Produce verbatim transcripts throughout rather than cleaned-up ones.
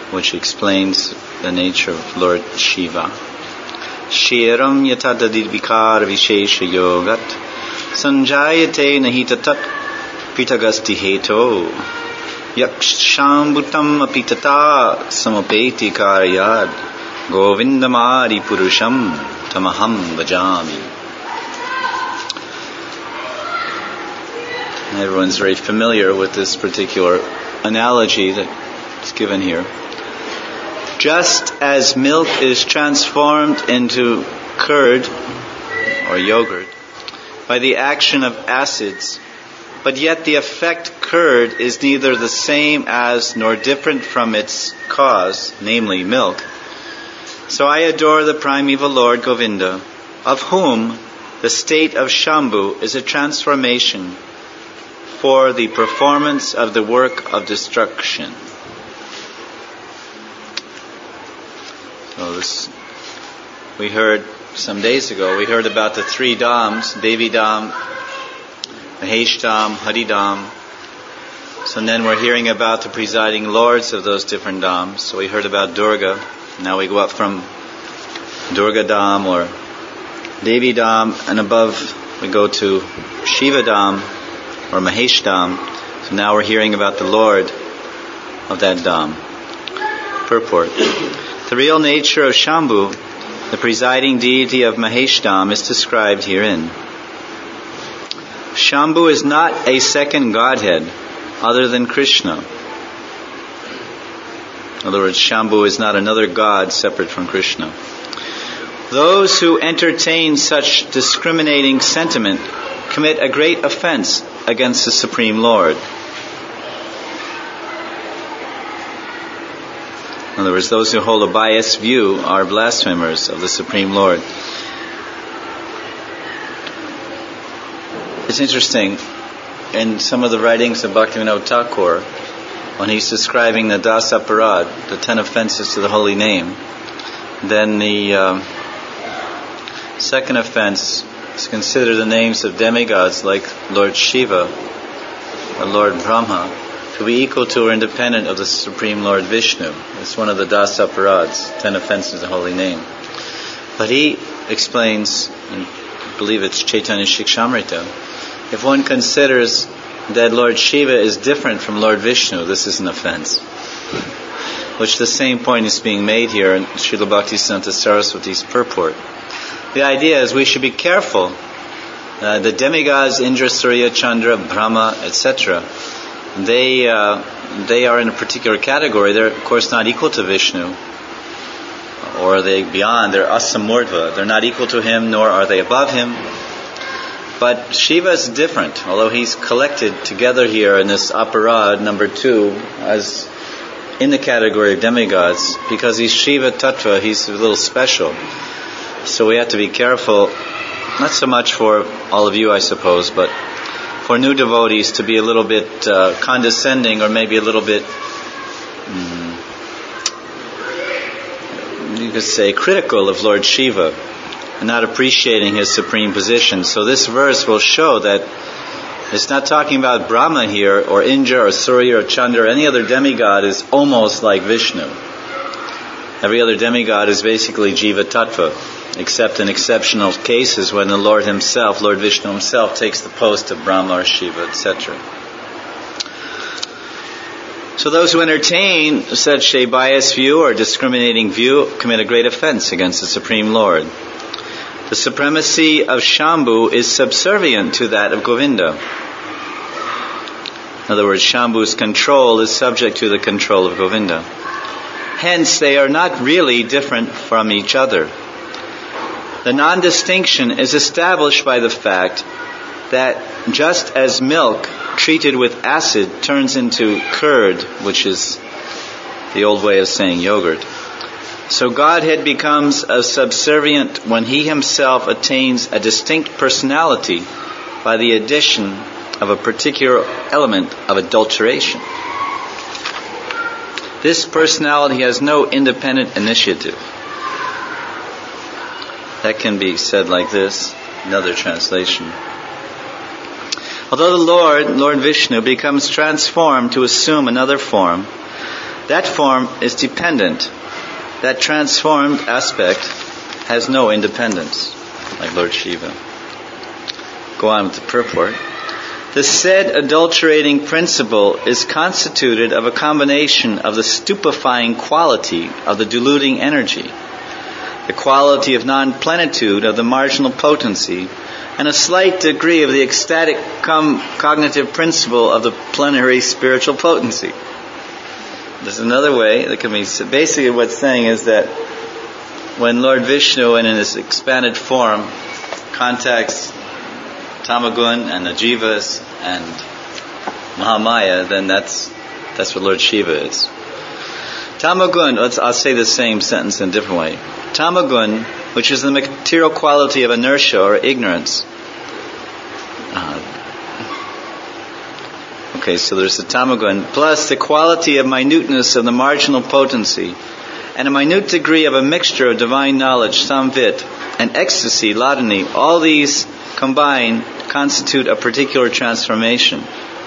which explains the nature of Lord Shiva. Shiram yatadadid vikar vishesha yogat sanjayate nahitatat pitagasti heto yakshambutam apitata samapeti karyad govindamari purusham tamaham vajami. Everyone's very familiar with this particular analogy that's given here. Just as milk is transformed into curd or yogurt by the action of acids, but yet the effect curd is neither the same as nor different from its cause, namely milk, so I adore the primeval Lord Govinda, of whom the state of Shambhu is a transformation for the performance of the work of destruction. So this, we heard some days ago, we heard about the three Dhams, Devi Dham, Mahesh Dham, Hari Dham. So then we're hearing about the presiding lords of those different Dhams. So we heard about Durga. Now we go up from Durga Dham or Devi Dham, and above we go to Shiva Dham or Mahesh Dham. So now we're hearing about the Lord of that Dham. Purport. The real nature of Shambhu, the presiding deity of Mahesh Dham, is described herein. Shambhu is not a second Godhead other than Krishna. In other words, Shambhu is not another God separate from Krishna. Those who entertain such discriminating sentiment commit a great offense against the Supreme Lord. In other words, those who hold a biased view are blasphemers of the Supreme Lord. It's interesting, in some of the writings of Bhaktivinoda Thakur, when he's describing the Das Aparad, the ten offenses to the holy name, then the uh, second offense is consider the names of demigods like Lord Shiva or Lord Brahma to be equal to or independent of the Supreme Lord Vishnu. It's one of the Das Aparads, ten offenses of the holy name. But he explains, and I believe it's Chaitanya Shikshamrita, if one considers that Lord Shiva is different from Lord Vishnu, this is an offense. Which the same point is being made here in Srila Bhaktisiddhanta Saraswati's purport. The idea is we should be careful. Uh, the demigods, Indra, Surya, Chandra, Brahma, et cetera, they uh, they are in a particular category. They're of course not equal to Vishnu, or are they beyond? They're asamurdva. They're not equal to him, nor are they above him. But Shiva is different, although he's collected together here in this aparad number two as in the category of demigods, because he's Shiva Tattva. He's a little special. So we have to be careful, not so much for all of you, I suppose, but for new devotees to be a little bit uh, condescending or maybe a little bit, um, you could say, critical of Lord Shiva and not appreciating his supreme position. So this verse will show that it's not talking about Brahma here or Indra or Surya or Chandra or any other demigod is almost like Vishnu. Every other demigod is basically Jiva Tattva, except in exceptional cases when the Lord himself, Lord Vishnu himself, takes the post of Brahma or Shiva, et cetera. So those who entertain such a biased view or discriminating view commit a great offense against the Supreme Lord. The supremacy of Shambhu is subservient to that of Govinda. In other words, Shambhu's control is subject to the control of Govinda. Hence, they are not really different from each other. The non-distinction is established by the fact that just as milk treated with acid turns into curd, which is the old way of saying yogurt, so Godhead becomes a subservient when He Himself attains a distinct personality by the addition of a particular element of adulteration. This personality has no independent initiative. That can be said like this, another translation. Although the Lord, Lord Vishnu, becomes transformed to assume another form, That form is dependent. That transformed aspect has no independence, like Lord Shiva. Go on with the purport. The said adulterating principle is constituted of a combination of the stupefying quality of the diluting energy, the quality of non-plenitude of the marginal potency, and a slight degree of the ecstatic com- cognitive principle of the plenary spiritual potency. There's another way that can be, basically what's saying is that when Lord Vishnu, and in his expanded form, contacts Tamagun and the Jivas and Mahamaya, then that's that's what Lord Shiva is. Tamagun, let's, I'll say the same sentence in a different way. Tamagun, which is the material quality of inertia or ignorance. Uh, okay, so there's the Tamagun, plus the quality of minuteness of the marginal potency, and a minute degree of a mixture of divine knowledge, samvit, and ecstasy, ladani. All these combined constitute a particular transformation.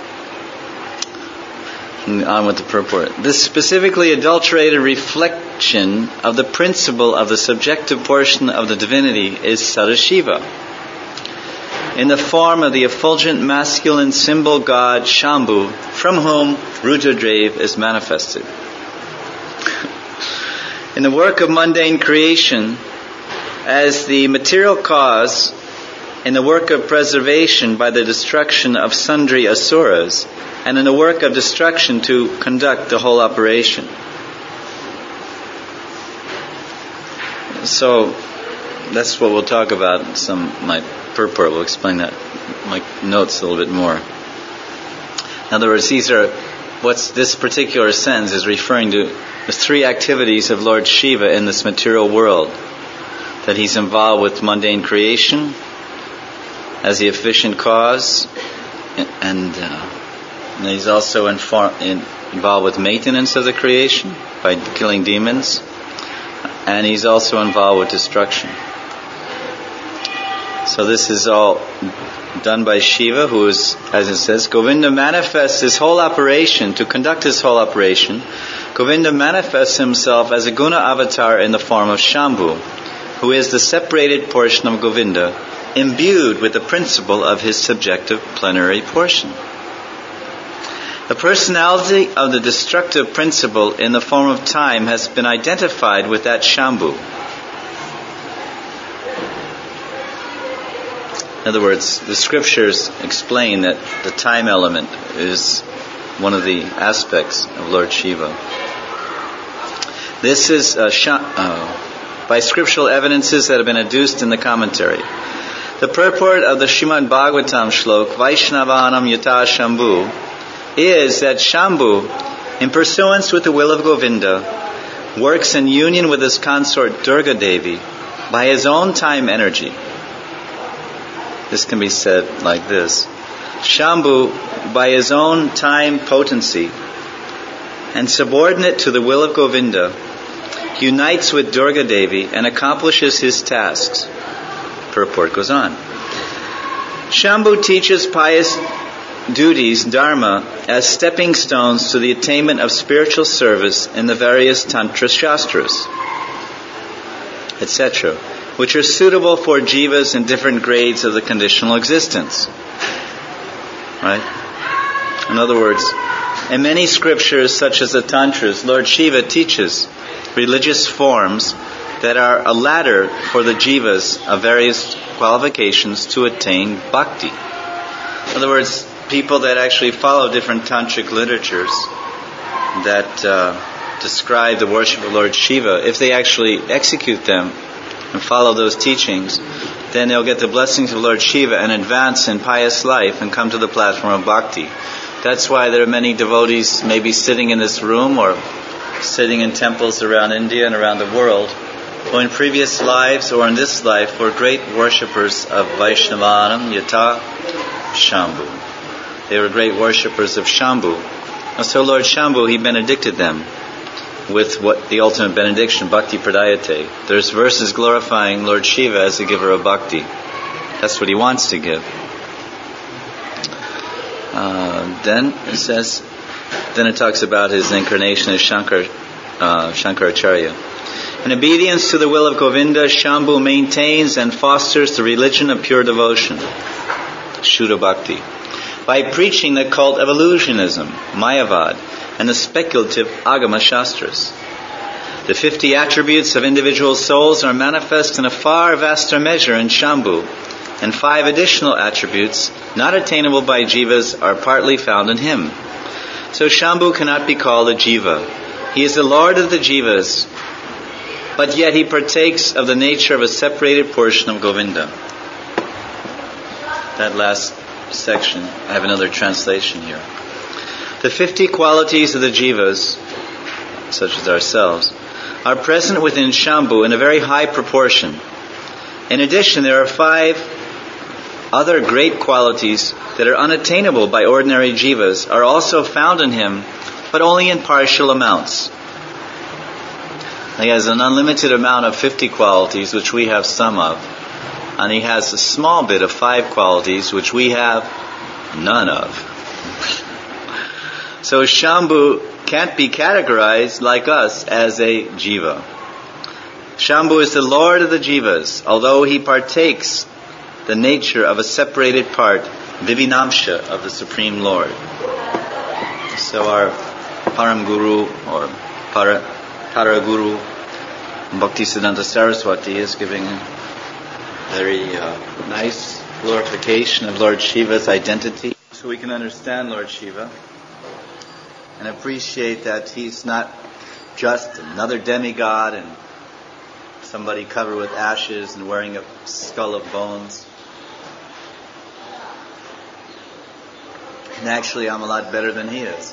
And on with the purport. This specifically adulterated reflection of the principle of the subjective portion of the divinity is Sadashiva, in the form of the effulgent masculine symbol god Shambhu, from whom Rudradev is manifested. In the work of mundane creation, as the material cause, in the work of preservation by the destruction of sundry asuras, and in the work of destruction to conduct the whole operation. So, that's what we'll talk about. Some my purport will explain that, my notes a little bit more. In other words, these are, what's this particular sentence is referring to the three activities of Lord Shiva in this material world. That he's involved with mundane creation as the efficient cause, and, uh, and he's also infor- in, involved with maintenance of the creation by killing demons, and he's also involved with destruction. So this is all done by Shiva, who is, as it says, Govinda manifests his whole operation, to conduct his whole operation. Govinda manifests himself as a guna avatar in the form of Shambhu, who is the separated portion of Govinda, imbued with the principle of his subjective plenary portion. The personality of the destructive principle in the form of time has been identified with that Shambhu. In other words, the scriptures explain that the time element is one of the aspects of Lord Shiva. This is uh, sh- uh, by scriptural evidences that have been adduced in the commentary. The purport of the Srimad Bhagavatam shlok, Vaishnavanam Yata Shambhu, is that Shambhu, in pursuance with the will of Govinda, works in union with his consort Durga Devi by his own time energy. This can be said like this. Shambhu, by his own time potency, and subordinate to the will of Govinda, unites with Durga Devi and accomplishes his tasks. Purport goes on. Shambhu teaches pious duties, dharma, as stepping stones to the attainment of spiritual service in the various Tantra Shastras, et cetera, which are suitable for jivas in different grades of the conditional existence. Right? In other words, in many scriptures, such as the Tantras, Lord Shiva teaches religious forms that are a ladder for the jivas of various qualifications to attain bhakti. In other words, people that actually follow different tantric literatures that uh, describe the worship of Lord Shiva, if they actually execute them and follow those teachings, then they'll get the blessings of Lord Shiva and advance in pious life and come to the platform of bhakti. That's why there are many devotees maybe sitting in this room or sitting in temples around India and around the world, who in previous lives or in this life were great worshippers of Vaishnavanam Yata Shambhu. They were great worshippers of Shambhu. And so Lord Shambhu, he benedicted them with what the ultimate benediction, Bhakti Pradayate. There's verses glorifying Lord Shiva as the giver of bhakti. That's what he wants to give. Uh, then it says, Then it talks about his incarnation as Shankar, uh, Shankaracharya. In obedience to the will of Govinda, Shambhu maintains and fosters the religion of pure devotion, Shuddha Bhakti, by preaching the cult of illusionism, Mayavad, and the speculative Agama Shastras. The fifty attributes of individual souls are manifest in a far vaster measure in Shambhu, and five additional attributes, not attainable by jivas, are partly found in him. So Shambhu cannot be called a jiva. He is the lord of the jivas, but yet he partakes of the nature of a separated portion of Govinda. That last section, I have another translation here. The fifty qualities of the jivas, such as ourselves, are present within Shambhu in a very high proportion. In addition, there are five other great qualities that are unattainable by ordinary jivas, are also found in him, but only in partial amounts. He has an unlimited amount of fifty qualities, which we have some of, and he has a small bit of five qualities, which we have none of. So Shambhu can't be categorized like us as a jiva. Shambhu is the lord of the jivas, although he partakes the nature of a separated part, Vivinamsha, of the Supreme Lord. So our Param Guru or Para, Para Guru Bhaktisiddhanta Saraswati is giving a very uh, nice glorification of Lord Shiva's identity, so we can understand Lord Shiva and appreciate that he's not just another demigod and somebody covered with ashes and wearing a skull of bones. And actually, I'm a lot better than he is.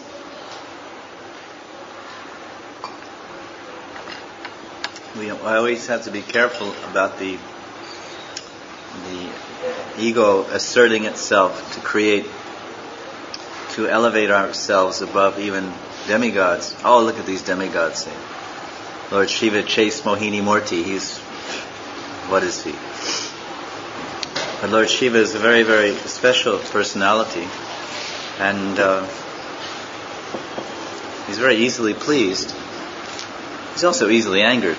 We I always have to be careful about the the ego asserting itself to create, to elevate ourselves above even demigods. Oh, look at these demigods say. Lord Shiva chased Mohini Murti. He's, what is he? But Lord Shiva is a very, very special personality, and uh, he's very easily pleased. He's also easily angered,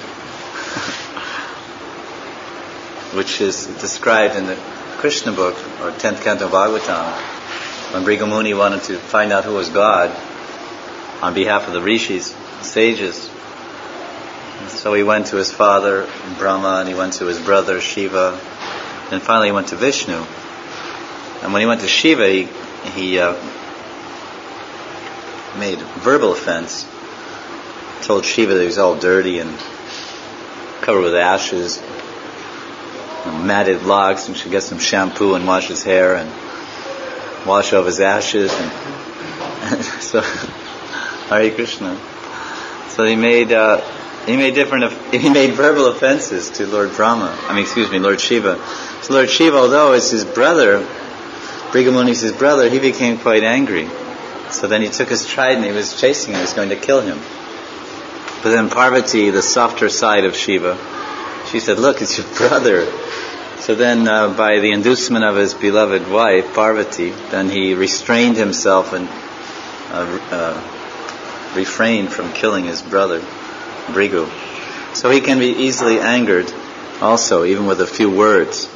which is described in the Krishna book, or tenth canto Bhagavatam, when Brigamuni wanted to find out who was God on behalf of the rishis, sages. So he went to his father, Brahma, and he went to his brother, Shiva, and finally he went to Vishnu. And when he went to Shiva, he, he uh, made verbal offense, told Shiva that he was all dirty and covered with ashes, and matted locks, and should get some shampoo and wash his hair and wash off his ashes. And, and so, Hare Krishna. So he made... Uh, He made different. He made verbal offenses to Lord Brahma. I mean, excuse me, Lord Shiva. So Lord Shiva, although it's his brother, Brigamuni's his brother, he became quite angry. So then he took his trident. He was chasing him. He was going to kill him. But then Parvati, the softer side of Shiva, she said, "Look, it's your brother." So then, uh, by the inducement of his beloved wife Parvati, then he restrained himself and uh, uh, refrained from killing his brother Brigu. So he can be easily angered also, even with a few words.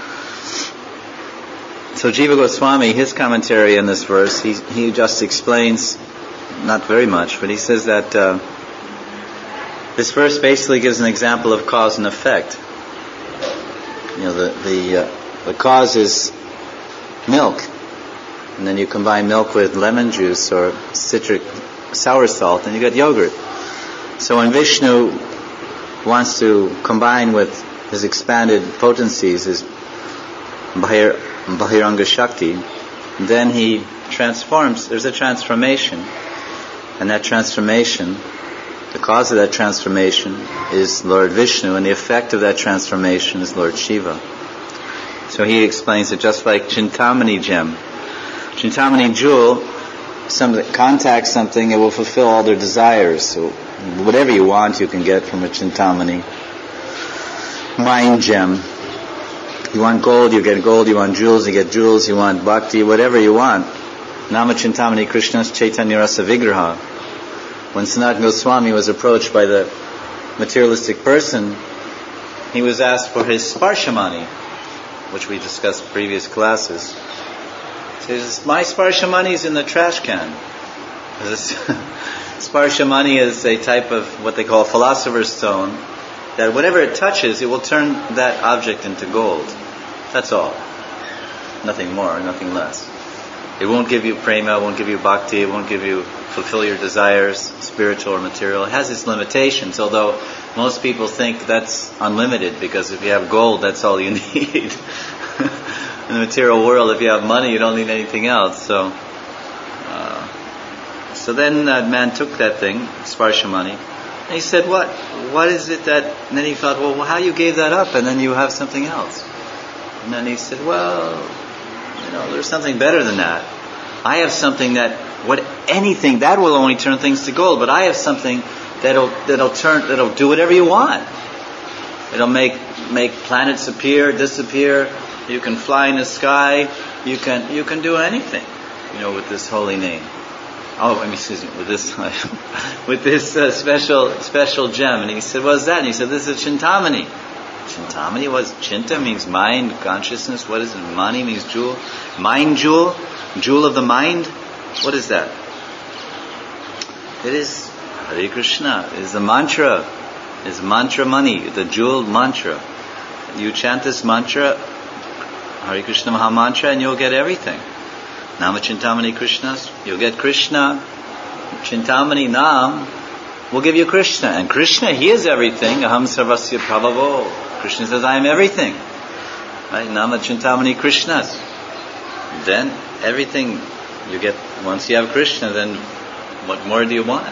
So Jiva Goswami, his commentary on this verse, he he just explains, not very much, but he says that uh, this verse basically gives an example of cause and effect. You know, the the uh, the cause is milk, and then you combine milk with lemon juice or citric sour salt, and you get yogurt. So when Vishnu wants to combine with his expanded potencies, his Bahir, Bahiranga Shakti, then he transforms. There's a transformation. And that transformation, the cause of that transformation is Lord Vishnu, and the effect of that transformation is Lord Shiva. So he explains it just like Chintamani gem. Chintamani jewel, some that contacts something, it will fulfill all their desires. So whatever you want, you can get from a Chintamani. Mind gem. You want gold, you get gold. You want jewels, you get jewels. You want bhakti, whatever you want. Nama Chintamani Krishna's Chaitanya Rasa Vigraha. When Sanatana Goswami was approached by the materialistic person, he was asked for his Sparshamani, which we discussed in previous classes. He says, my Sparshamani is in the trash can. This Sparshamani is a type of what they call philosopher's stone, that whatever it touches, it will turn that object into gold. That's all. Nothing more, nothing less. It won't give you prema, it won't give you bhakti, it won't give you fulfill your desires, spiritual or material. It has its limitations, although most people think that's unlimited, because if you have gold, that's all you need. In the material world, if you have money, you don't need anything else. So, uh, so then that man took that thing, Sparshamani, and he said, what? What is it that... And then he thought, well, how you gave that up, and then you have something else? And then he said, well, you know, there's something better than that. I have something that, what anything, that will only turn things to gold, but I have something that'll that'll turn, that'll do whatever you want. It'll make make planets appear, disappear. You can fly in the sky. You can you can do anything, you know, with this holy name. Oh, I mean, excuse me, with this with this uh, special special gem. And he said, "What is that?" And he said, "This is Chintamani." Chintamani, what is Chinta? Means mind, consciousness. What is it? Mani means jewel. Mind jewel, jewel of the mind. What is that? It is Hare Krishna. It is the mantra. It is mantra money, the jeweled mantra. You chant this mantra, Hare Krishna Maha Mantra, and you'll get everything. Nama Chintamani Krishna's, you'll get Krishna. Chintamani Nam will give you Krishna. And Krishna, He is everything. Aham Sarvasya Prabhavo. Krishna says, I am everything. Right? Nama Chintamani Krishna's. Then everything you get, once you have Krishna, then what more do you want?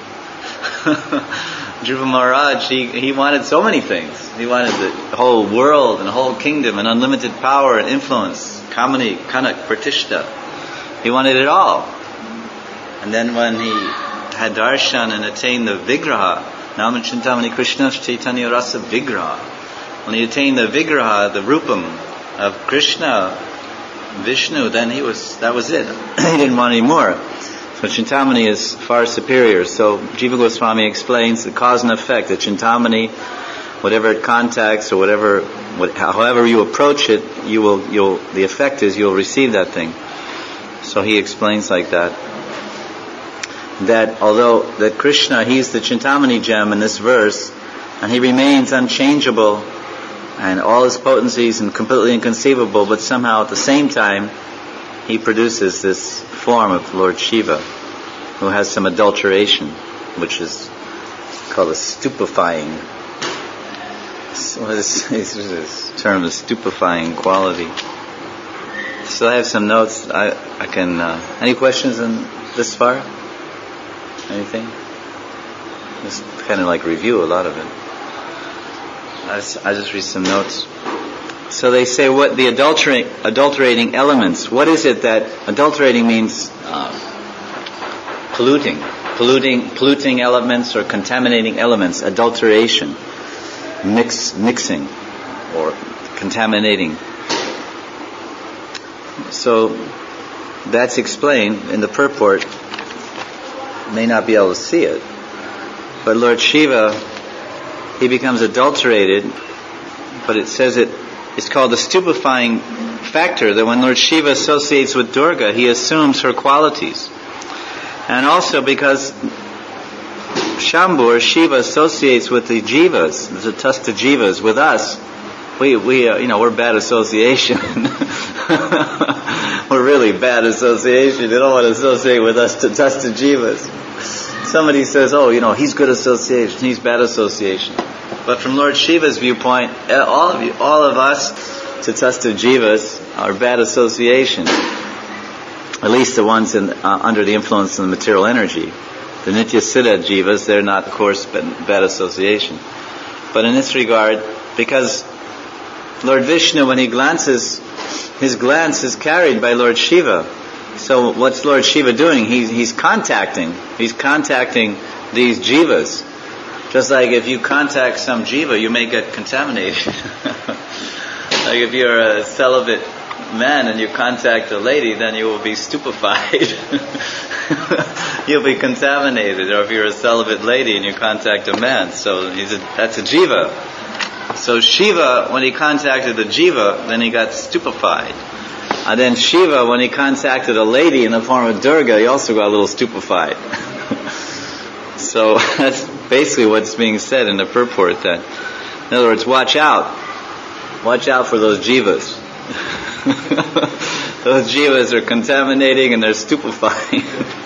Dhruva Maharaj, he, he wanted so many things. He wanted the whole world and the whole kingdom and unlimited power and influence. Kamani, Kanak, Pratishta. He wanted it all. And then when he had darshan and attained the Vigraha, Nama Chintamani Krishna's Chaitanya Rasa Vigraha. When he attained the Vigraha, the Rupam of Krishna, Vishnu, then he was, that was it. He didn't want any more. So Chintamani is far superior. So Jiva Goswami explains the cause and effect that Chintamani, whatever it contacts or whatever, what, however you approach it, you will, you'll, the effect is you'll receive that thing. So he explains like that. That although that Krishna, he's the Chintamani gem in this verse, and he remains unchangeable, and all his potencies and completely inconceivable, but somehow at the same time, he produces this form of Lord Shiva, who has some adulteration, which is called a stupefying. What is this term? A stupefying quality. So I have some notes. I I can. Uh, any questions in this far? Anything? Just kind of like review a lot of it. I just, I just read some notes. So they say what the adulterating, adulterating elements. What is it that adulterating means? Uh, polluting, polluting, polluting elements or contaminating elements. Adulteration, mix, mixing, or contaminating. So that's explained in the purport. May not be able to see it, but Lord Shiva, he becomes adulterated. But it says it. It's called the stupefying factor, that when Lord Shiva associates with Durga, he assumes her qualities. And also because Shambhu or Shiva associates with the jivas, the Tatastha jivas, with us, we, we uh, you know, we're bad association. We're really bad association. They don't want to associate with us Tatastha jivas. Somebody says, oh, you know, he's good association, he's bad association. But from Lord Shiva's viewpoint, all of you, all of us, Tatastha jivas, are bad association. At least the ones in, uh, under the influence of the material energy. The Nitya Siddha jivas, they're not, of course, bad association. But in this regard, because Lord Vishnu, when he glances, his glance is carried by Lord Shiva. So what's Lord Shiva doing? He's, he's contacting. He's contacting these jivas. Just like if you contact some jiva, you may get contaminated. Like if you're a celibate man and you contact a lady, then you will be stupefied. You'll be contaminated. Or if you're a celibate lady and you contact a man, so he's a, that's a jiva. So Shiva, when he contacted the jiva, then he got stupefied. And then Shiva, when he contacted a lady in the form of Durga, he also got a little stupefied. So that's basically what's being said in the purport. That, in other words, watch out. Watch out for those jivas. Those jivas are contaminating and they're stupefying.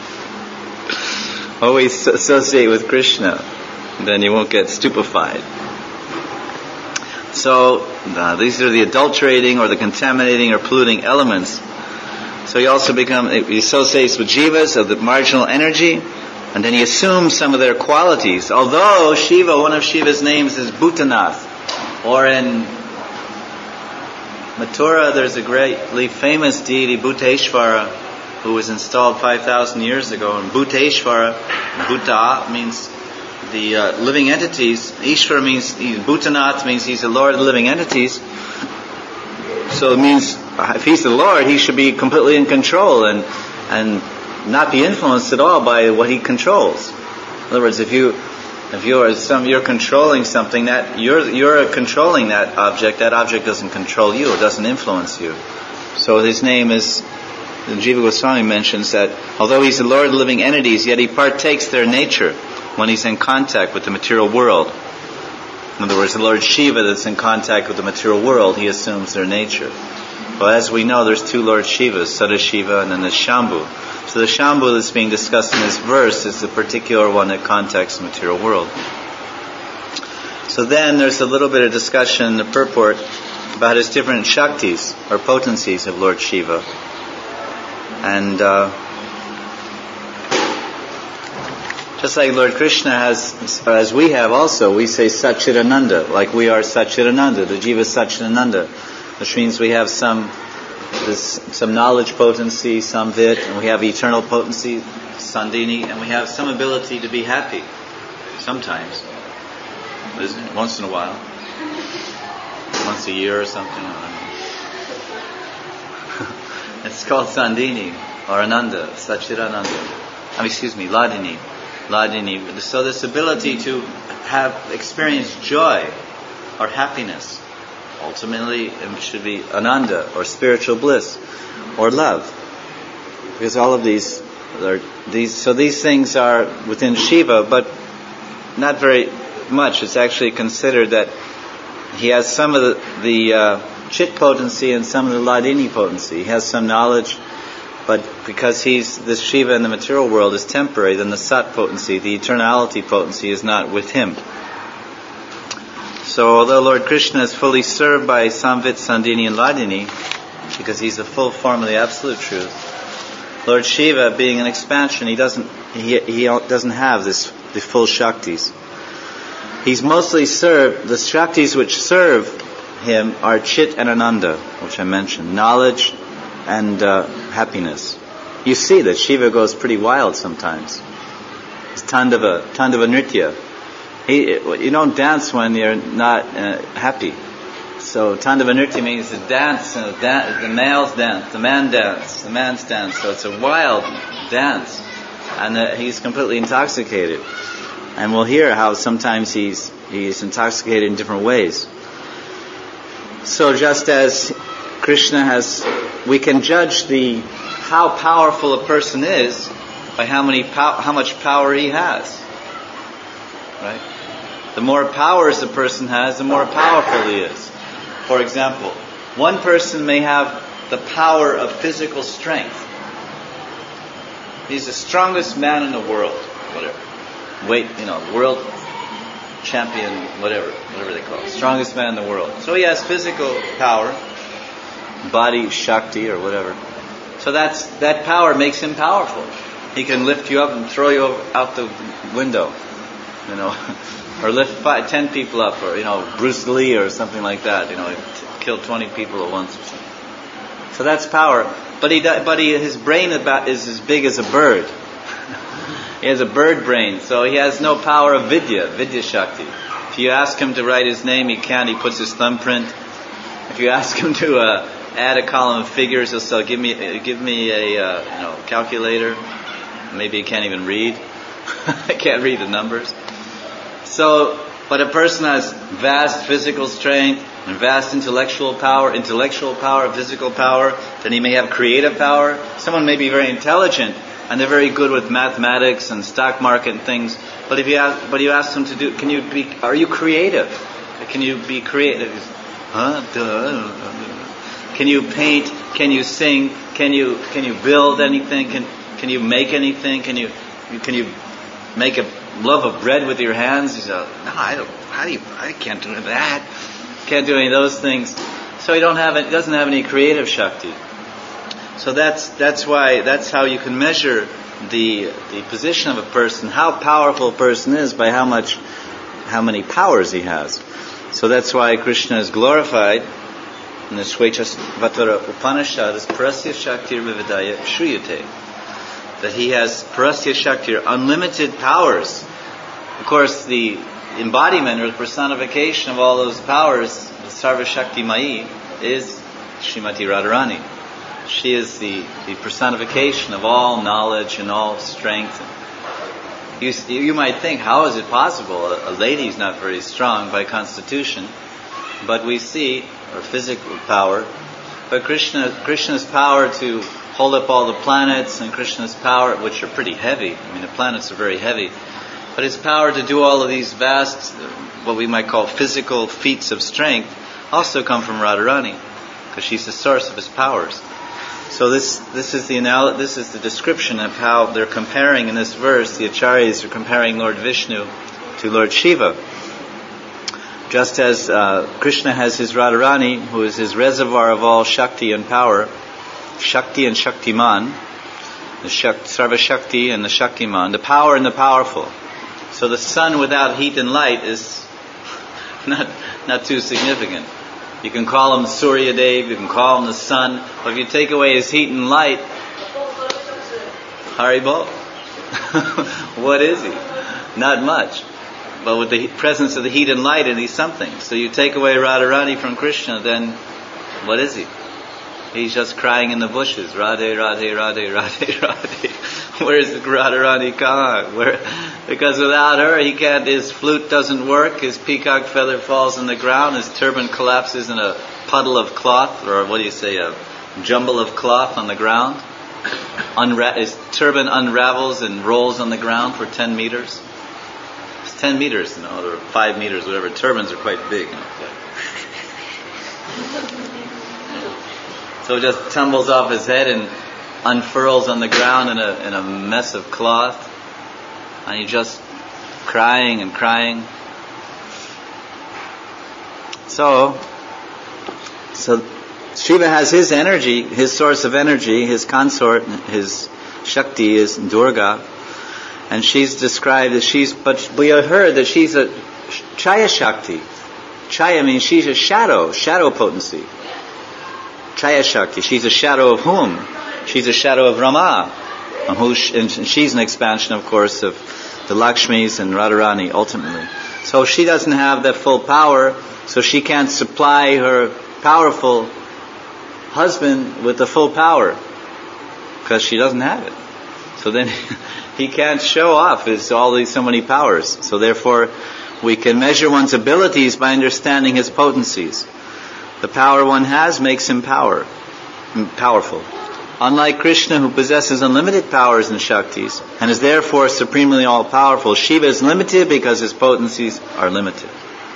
Always associate with Krishna, then you won't get stupefied. So uh, these are the adulterating or the contaminating or polluting elements. So he also become he associates with jivas of the marginal energy, and then he assumes some of their qualities. Although Shiva, one of Shiva's names is Bhutanath, or in Mathura there's a greatly famous deity, Bhuteshvara, who was installed five thousand years ago. And Bhuteshvara, Bhuta means the uh, living entities. Ishvara means, Bhutanath means he's the Lord of the living entities. So it means if he's the Lord, he should be completely in control and and not be influenced at all by what he controls. In other words, if you if you're some you're controlling something, that you're you're controlling that object, that object doesn't control you, it doesn't influence you. So his name is, Jiva Goswami mentions that although he's the Lord of the living entities, yet he partakes their nature when he's in contact with the material world. In other words, the Lord Shiva that's in contact with the material world, he assumes their nature. Well, as we know, there's two Lord Shivas, Sadashiva and then the Shambhu. So the Shambhu that's being discussed in this verse is the particular one that contacts the material world. So then there's a little bit of discussion in the purport about his different Shaktis, or potencies of Lord Shiva. And uh, just like Lord Krishna has, as we have also, we say Satchidananda, like we are Satchidananda, the Jiva Satchidananda, which means we have some this, some knowledge potency, some vit, and we have eternal potency, Sandini, and we have some ability to be happy, sometimes, once in a while, once a year or something. I don't know. It's called Sandini, or Ananda, Satchidananda. I mean, excuse me, Ladini. Ladini. So this ability to have experience joy or happiness, ultimately it should be Ananda or spiritual bliss or love, because all of these are these. So these things are within Shiva, but not very much. It's actually considered that he has some of the, the uh, Chit potency and some of the Ladini potency. He has some knowledge. But because he's this Shiva in the material world is temporary, then the Sat potency, the eternality potency, is not with him. So although Lord Krishna is fully served by Samvit, Sandini, and Ladini, because he's the full form of the Absolute Truth, Lord Shiva, being an expansion, he doesn't he he doesn't have this the full Shaktis. He's mostly served. The Shaktis which serve him are Chit and Ananda, which I mentioned, knowledge and uh, happiness. You see that Shiva goes pretty wild sometimes. It's Tandava, Tandava Nritya. He, you don't dance when you're not uh, happy. So Tandava Nritya means the dance, uh, dan- the male's dance, the man dance, the man's dance. So it's a wild dance, and uh, he's completely intoxicated. And we'll hear how sometimes he's he's intoxicated in different ways. So just as Krishna has, we can judge the how powerful a person is by how many pow- how much power he has. Right? The more powers a person has, the more powerful he is. For example, one person may have the power of physical strength. He's the strongest man in the world, whatever. Weight, you know, world champion, whatever, whatever they call it. Strongest man in the world. So he has physical power. Body Shakti or whatever. So that's that power makes him powerful. He can lift you up and throw you out the window, you know, or lift five, ten people up, or you know, Bruce Lee or something like that. You know, t- kill twenty people at once or something. So that's power. But he, but he, his brain about is as big as a bird. He has a bird brain, so he has no power of Vidya, Vidya Shakti. If you ask him to write his name, he can't. He puts his thumbprint. If you ask him to uh, add a column of figures. He'll say, give me, give me a uh, you know calculator. Maybe he can't even read. I can't read the numbers. So, but a person has vast physical strength and vast intellectual power, intellectual power, physical power, then he may have creative power. Someone may be very intelligent and they're very good with mathematics and stock market and things. But if you ask, but you ask them to do, can you be, are you creative? Can you be creative? Huh? Duh. Can you paint? Can you sing? Can you, can you build anything? Can, can you make anything? Can you, can you make a loaf of bread with your hands? He said, no, I don't, how do you, I can't do that. Can't do any of those things. So he don't have, it doesn't have any creative Shakti. So that's, that's why, that's how you can measure the, the position of a person, how powerful a person is by how much, how many powers he has. So that's why Krishna is glorified in the Shvetashvatara Upanishad as Parasya Shaktir Vividaya Shriyate. That he has Parasya Shaktir, unlimited powers. Of course, the embodiment or the personification of all those powers, the Sarva Shakti Mai, is Srimati Radharani. She is the, the personification of all knowledge and all strength. You, you might think, how is it possible? A, a lady is not very strong by constitution, but we see her physical power. But Krishna, Krishna's power to hold up all the planets, and Krishna's power, which are pretty heavy. I mean, the planets are very heavy. But his power to do all of these vast, what we might call physical feats of strength, also come from Radharani, because she's the source of his powers. So this this is the anal- this is the description of how they're comparing in this verse. The Acharyas are comparing Lord Vishnu to Lord Shiva. Just as uh, Krishna has his Radharani, who is his reservoir of all Shakti and power, Shakti and Shaktiman, the Shak- Sarva Shakti and the Shaktiman, the power and the powerful. So the sun without heat and light is not not too significant. You can call him Surya Dev, you can call him the sun, but if you take away his heat and light, Haribol, what is he? Not much. But with the presence of the heat and light, and he's something. So you take away Radharani from Krishna, then what is he? He's just crying in the bushes. Radhe, Radhe, Radhe, Radhe, Radhe. Where is Radharani gone? Where? Because without her, he can't. His flute doesn't work. His peacock feather falls on the ground. His turban collapses in a puddle of cloth, or what do you say, a jumble of cloth on the ground. Unra- his turban unravels and rolls on the ground for ten meters. It's ten meters, you know, or five meters, whatever. Turbans are quite big. You know. So it just tumbles off his head and unfurls on the ground in a in a mess of cloth, and he's just crying and crying. So, so Shiva has his energy, his source of energy, his consort, his Shakti is Durga, and she's described as she's. But we have heard that she's a Chaya Shakti. Chaya means she's a shadow, shadow potency. Chaya Shakti. She's a shadow of whom? She's a shadow of Rama. And, who, and she's an expansion, of course, of the Lakshmis and Radharani, ultimately. So she doesn't have that full power, so she can't supply her powerful husband with the full power, because she doesn't have it. So then he can't show off his all these so many powers. So therefore, we can measure one's abilities by understanding his potencies. The power one has makes him power, powerful. Unlike Krishna, who possesses unlimited powers and Shaktis, and is therefore supremely all-powerful, Shiva is limited because his potencies are limited.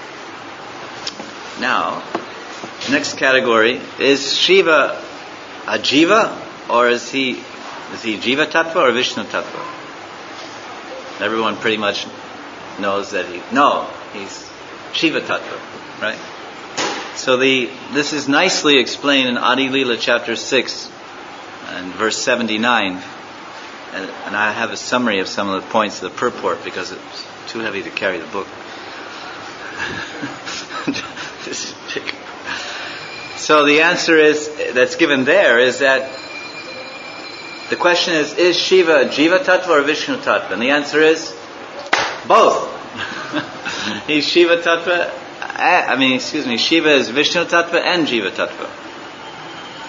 Now, next category, is Shiva a Jiva, or is he is he Jiva Tattva or Vishnu Tattva? Everyone pretty much knows that he, no, he's Shiva Tattva, right? So the this is nicely explained in Adi Lila chapter six and verse seventy-nine, and, and I have a summary of some of the points of the purport because it's too heavy to carry the book. This is big. So the answer is that's given there is that the question is: is Shiva Jiva Tattva or Vishnu Tattva? And the answer is both. He's Shiva Tattva. I mean, excuse me, Shiva is Vishnu Tattva and Jiva Tattva.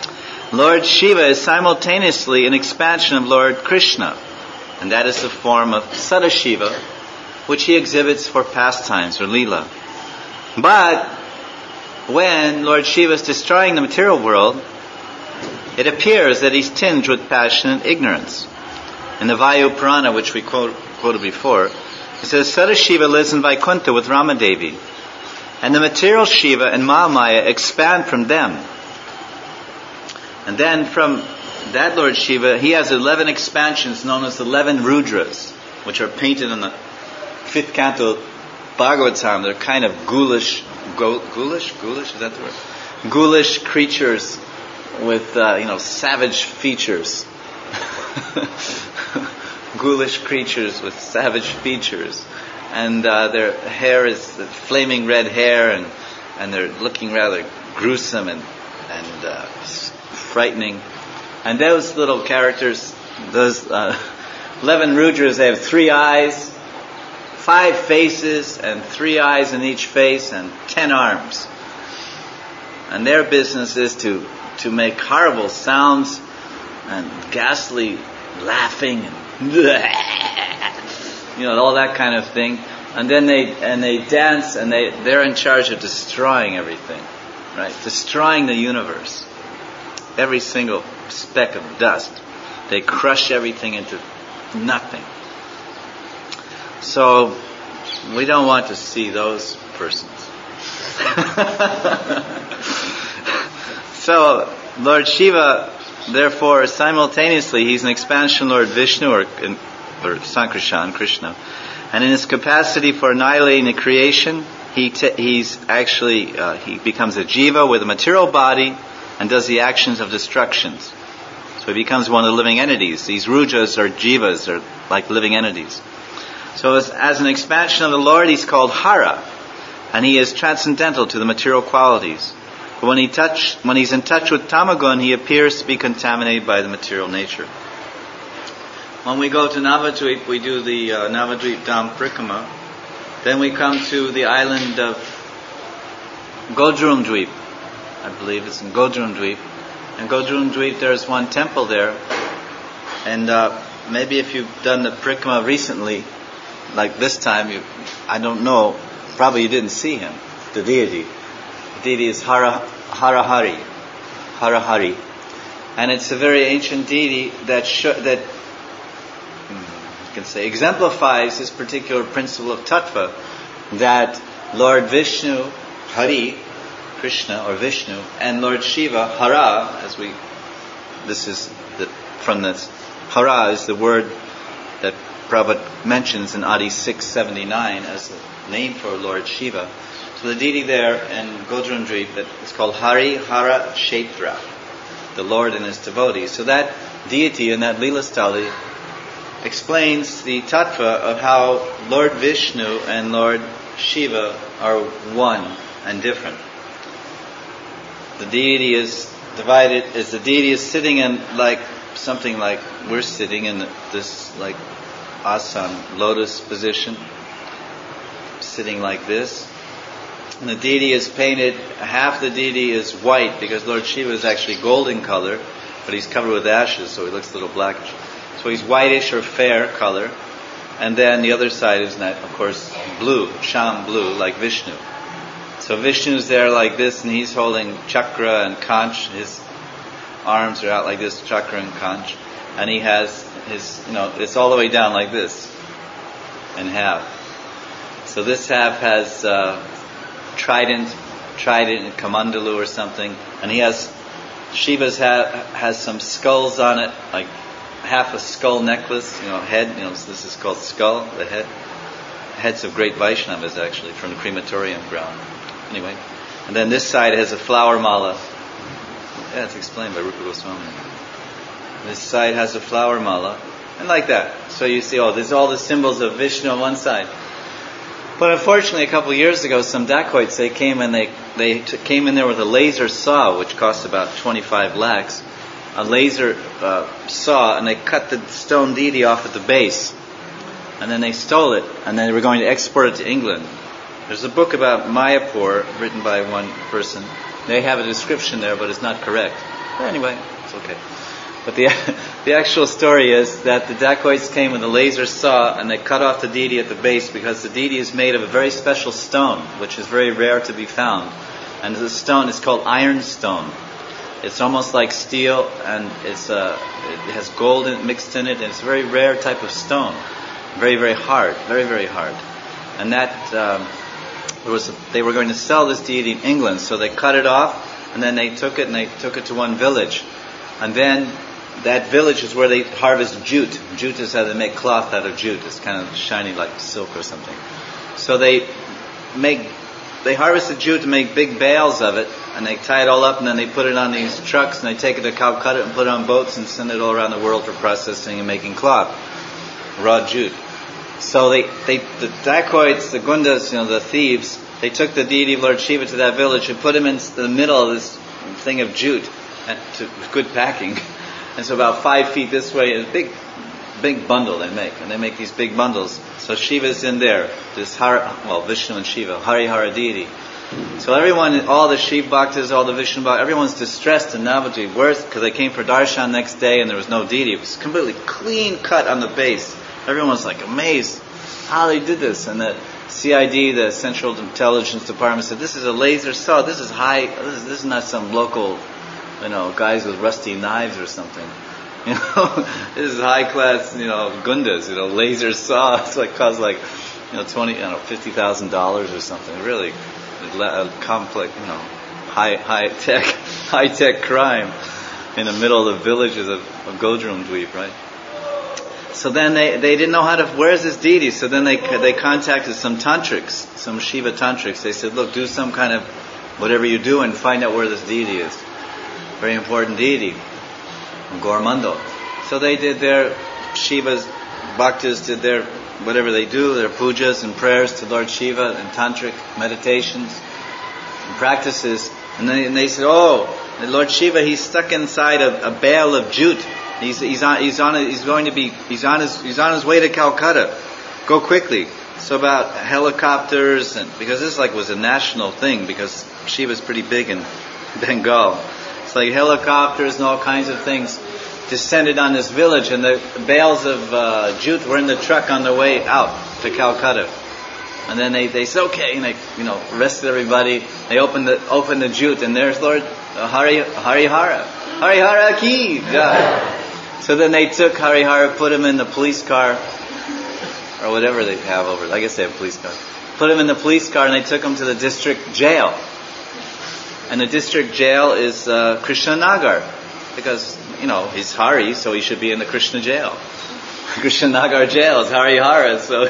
Lord Shiva is simultaneously an expansion of Lord Krishna, and that is the form of Sadashiva, which he exhibits for pastimes or lila. But when Lord Shiva is destroying the material world, it appears that he's tinged with passion and ignorance. In the Vayu Purana, which we quote, quoted before, it says, Sadashiva lives in Vaikuntha with Ramadevi, and the material Shiva and Mahamaya expand from them. And then from that Lord Shiva, he has eleven expansions known as eleven Rudras, which are painted in the fifth canto Bhagavatam. They're kind of ghoulish, ghoulish, ghoulish, is that the word? Ghoulish creatures with, uh, you know, savage features. Ghoulish creatures with savage features. And uh, their hair is flaming red hair, and, and they're looking rather gruesome and, and uh, frightening. And those little characters, those uh, eleven Rudras, they have three eyes, five faces, and three eyes in each face, and ten arms. And their business is to, to make horrible sounds and ghastly laughing and you know, all that kind of thing. And then they and they dance, and they, they're in charge of destroying everything, right? Destroying the universe. Every single speck of dust. They crush everything into nothing. So, we don't want to see those persons. So, Lord Shiva, therefore, simultaneously, he's an expansion Lord Vishnu, or, or Sankarshan, Krishna. And in his capacity for annihilating the creation, he t- he's actually, uh, he becomes a jiva with a material body and does the actions of destructions. So he becomes one of the living entities. These Rudras or jivas are like living entities. So as, as an expansion of the Lord, he's called Hara, and he is transcendental to the material qualities. But when he touch, when he's in touch with Tamagun, he appears to be contaminated by the material nature. When we go to Navadvip, we do the uh, Navadvip Dham Prikrama. Then we come to the island of Godrum Dvip. I believe it's in Godrum Dvip. In Godrum Dvip, there's one temple there. And uh, maybe if you've done the Prikrama recently, like this time, you, I don't know, probably you didn't see him, the deity. The deity is Hara, Harahari. Harahari. And it's a very ancient deity that sh- that you can say exemplifies this particular principle of tattva, that Lord Vishnu, Hari, Krishna or Vishnu, and Lord Shiva, Hara, as we, this is the, from this, Hara is the word that Prabhupada mentions in Adi six seventy-nine as the name for Lord Shiva. So the deity there in Godrum Dvip that is called Hari Hara Kshetra, the Lord and his devotees. So that deity in that Leela Stali explains the tattva of how Lord Vishnu and Lord Shiva are one and different. The deity is divided, as the deity is sitting in like something like we're sitting in this like asana, lotus position, sitting like this. And the deity is painted, half the deity is white because Lord Shiva is actually golden color, but he's covered with ashes, so he looks a little blackish. So he's whitish or fair color. And then the other side is, not, of course, blue, sham blue, like Vishnu. So Vishnu's there like this, and he's holding chakra and kanch. His arms are out like this, chakra and kanch. And he has his, you know, it's all the way down like this, in half. So this half has uh, trident, trident and kamandalu or something. And he has, Shiva's ha- has some skulls on it, like half a skull necklace, you know, head, you know, this is called skull, the head. Heads of great Vaishnavas, actually, from the crematorium ground. Anyway. And then this side has a flower mala. Yeah, it's explained by Rupa Goswami. This side has a flower mala. And like that. So you see, oh, there's all the symbols of Vishnu on one side. But unfortunately, a couple of years ago, some dacoits, they came and they, they t- came in there with a laser saw, which cost about twenty-five lakhs. A laser uh, saw, and they cut the stone deity off at the base. And then they stole it, and then they were going to export it to England. There's a book about Mayapur, written by one person. They have a description there, but it's not correct. But anyway, It's okay. But the the actual story is that the dacoits came with a laser saw and they cut off the deity at the base because the deity is made of a very special stone, which is very rare to be found. And the stone is called iron stone. It's almost like steel, and it's uh, it has gold in, mixed in it, and it's a very rare type of stone. Very, very hard. Very, very hard. And that um, there was a, they were going to sell this deity in England, so they cut it off, and then they took it and they took it to one village. And then that village is where they harvest jute. Jute is how they make cloth out of jute. It's kind of shiny like silk or something. So they make, they harvest the jute to make big bales of it, and they tie it all up, and then they put it on these trucks, and they take it to Calcutta and put it on boats and send it all around the world for processing and making cloth, raw jute. So they, they the dacoits, the gundas, you know, the thieves, they took the deity of Lord Shiva to that village and put him in the middle of this thing of jute, and to, with good packing. And so about five feet this way, a big, big bundle they make, and they make these big bundles. So Shiva's in there, this Har, well, Vishnu and Shiva, Harihara deity. So everyone, all the Shiv Bhaktas, all the Vishnu Bhaktas, everyone's distressed in Navadvip. Where's, because they came for darshan next day and there was no deity. It was completely clean cut on the base. Everyone was like amazed how they did this. And the C I D, the Central Intelligence Department, said, this is a laser saw. This is high, this is, this is not some local, you know, guys with rusty knives or something. You know, this is high class, you know, gundas, you know, laser saw. It's like cost like, you know, twenty, I don't know, fifty thousand dollars or something. Really, a complex, you know, high high tech, high tech crime in the middle of the villages of, of Godrum Dweep, right? So then they, they didn't know how to, where's this deity? So then they they contacted some tantrics, some Shiva tantrics. They said, look, do some kind of whatever you do and find out where this deity is. Very important deity. Gormando. So they did their Shiva's bhaktas did their whatever they do, their pujas and prayers to Lord Shiva and tantric meditations and practices, and then and they said, oh, Lord Shiva, he's stuck inside a, a bale of jute. He's he's on he's on he's going to be he's on his he's on his way to Calcutta. Go quickly. So about helicopters, and because this like was a national thing because Shiva's pretty big in Bengal. It's like helicopters and all kinds of things descended on this village, and the bales of uh, jute were in the truck on the way out to Calcutta. And then they, they said, okay, and they, you know, arrested everybody. They opened the opened the jute, and there's Lord uh, Hari Harihara. Harihara ki jai. So then they took Harihara, put him in the police car, or whatever they have over there. I guess they have police cars. Put him in the police car, and they took him to the district jail. And the district jail is uh, Krishna Nagar, because, you know, he's Hari, so he should be in the Krishna jail. Krishna Nagar jail is Harihara. So,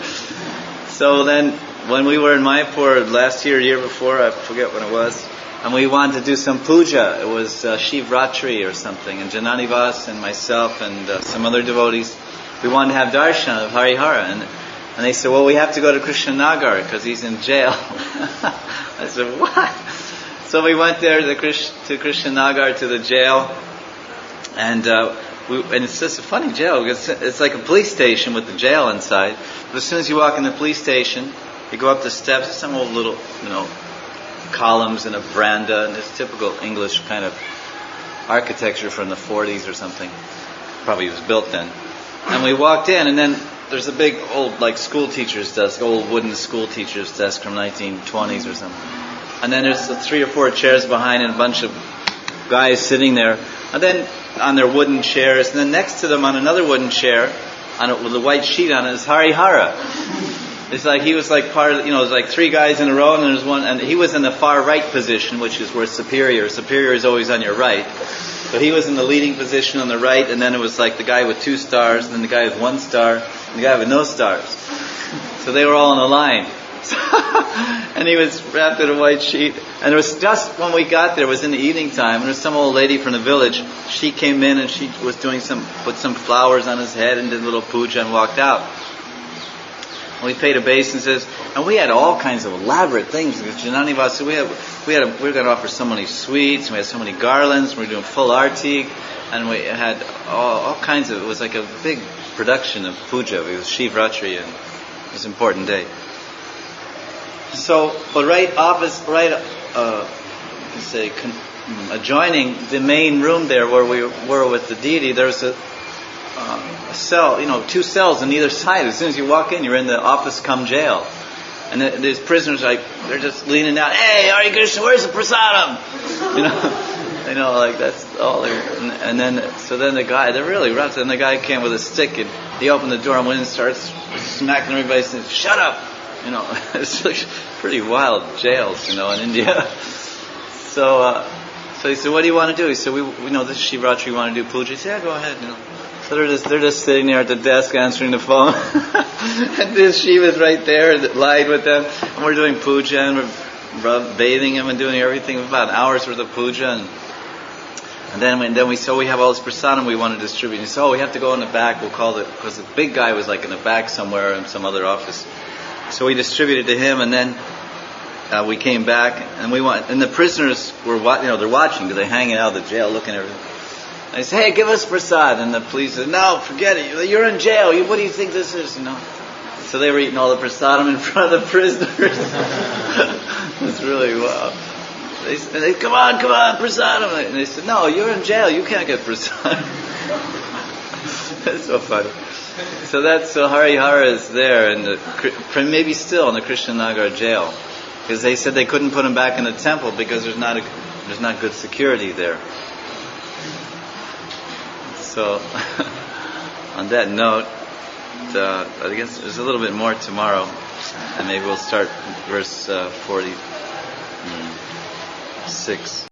so then, when we were in Mayapur last year, year before, I forget when it was, and we wanted to do some puja. It was uh, Shiv Ratri or something, and Jananivas and myself and uh, some other devotees, we wanted to have darshan of Harihara, and and they said, well, we have to go to Krishna Nagar because he's in jail. I said, what? So we went there to, Krish, to Krishna Nagar, to the jail, and uh, we, and it's just a funny jail because it's like a police station with the jail inside. But as soon as you walk in the police station, you go up the steps. There's some old little, you know, columns and a veranda, and it's typical English kind of architecture from the forties or something. Probably was built then. And we walked in, and then there's a big old like school teacher's desk, old wooden school teacher's desk from nineteen twenties or something. And then there's three or four chairs behind and a bunch of guys sitting there. And then on their wooden chairs. And then next to them on another wooden chair, on it, with a white sheet on it, is Harihara. It's like he was like part of, you know, there's like three guys in a row, and there's one, and he was in the far right position, which is where superior. Superior is always on your right. But he was in the leading position on the right, and then it was like the guy with two stars, and then the guy with one star, and the guy with no stars. So they were all in a line. And he was wrapped in a white sheet, and it was just when we got there, it was in the evening time, and there was some old lady from the village. She came in and she was doing some, put some flowers on his head and did a little puja and walked out. And we paid obeisances, and we had all kinds of elaborate things. Jananivasa, we had, we had, a, we were going to offer so many sweets, and we had so many garlands. We were doing full arti, and we had all, all kinds of. It was like a big production of puja. It was Shivratri, and it was an important day. So, but right opposite, right, uh, you say, con- adjoining the main room there where we were with the deity, there's a, um, a cell, you know, two cells on either side. As soon as you walk in, you're in the office cum jail. And the, these prisoners, like, they're just leaning down, hey, Hare Krishna, where's the prasadam? You know, you know, like, that's all. And, and then, so then the guy, they're really rough. Then the guy came with a stick, and he opened the door and went and starts smacking everybody, and said, shut up! You know, it's like pretty wild jails, you know, in India. So, uh, so he said, what do you want to do? He said, we, we know this is Shivratri, we want to do puja. He said, yeah, go ahead, you know. So they're just, they're just sitting there at the desk answering the phone. And this Shiva's right there, lying with them. And we're doing puja and we're rub, bathing him and doing everything. About an hour's worth of puja. And, and then, when, then we saw we have all this prasadam we want to distribute. And he said, oh, we have to go in the back. We'll call it, because the big guy was like in the back somewhere in some other office. So we distributed to him, and then uh, we came back, and we want, and the prisoners were, you know, they're watching because they're hanging out of the jail, looking at everything. I said, hey, give us prasad. And the police said, no, forget it. You're in jail. You, what do you think this is? You know. So they were eating all the prasadam in front of the prisoners. It's really wow. They said, they, come on, come on, prasadam. And they said, no, you're in jail. You can't get prasad. That's so funny. So that's, so Harihara is there, and the, maybe still in the Krishnanagar jail. Because they said they couldn't put him back in the temple because there's not a, there's not good security there. So, on that note, uh, I guess there's a little bit more tomorrow, and maybe we'll start verse uh, forty-six.